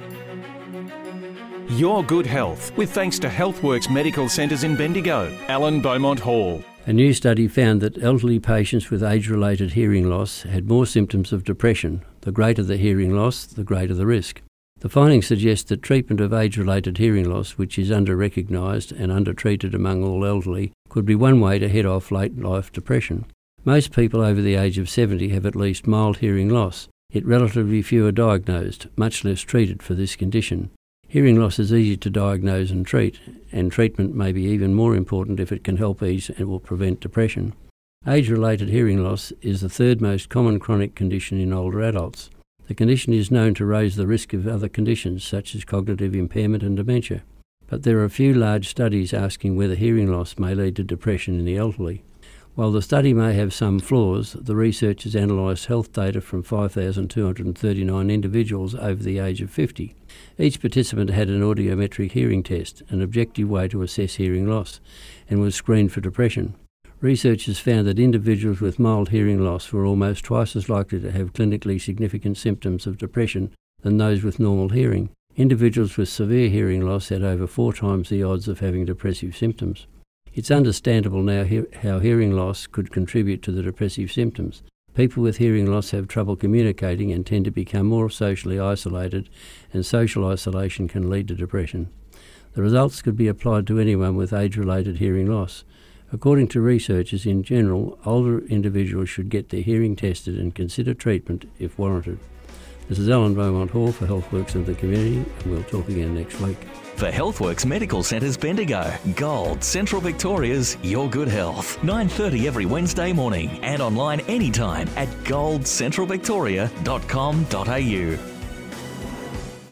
Your good health, with thanks to Healthworks Medical Centres in Bendigo, Alan Beaumont Hall. A new study found that elderly patients with age-related hearing loss had more symptoms of depression. The greater the hearing loss, the greater the risk. The findings suggest that treatment of age-related hearing loss, which is under-recognised and under-treated among all elderly, could be one way to head off late-life depression. Most people over the age of 70 have at least mild hearing loss, yet relatively few are diagnosed, much less treated for this condition. Hearing loss is easy to diagnose and treat, and treatment may be even more important if it can help ease and will prevent depression. Age-related hearing loss is the third most common chronic condition in older adults. The condition is known to raise the risk of other conditions such as cognitive impairment and dementia, but there are few large studies asking whether hearing loss may lead to depression in the elderly. While the study may have some flaws, the researchers analysed health data from 5,239 individuals over the age of 50. Each participant had an audiometric hearing test, an objective way to assess hearing loss, and was screened for depression. Researchers found that individuals with mild hearing loss were almost twice as likely to have clinically significant symptoms of depression than those with normal hearing. Individuals with severe hearing loss had over 4 times the odds of having depressive symptoms. It's understandable now how hearing loss could contribute to the depressive symptoms. People with hearing loss have trouble communicating and tend to become more socially isolated, and social isolation can lead to depression. The results could be applied to anyone with age-related hearing loss. According to researchers, in general, older individuals should get their hearing tested and consider treatment if warranted. This is Alan Beaumont Hall for Healthworks and the Community, and we'll talk again next week. For Healthworks Medical Centres Bendigo, Gold, Central Victoria's Your Good Health. 9:30 every Wednesday morning and online anytime at goldcentralvictoria.com.au.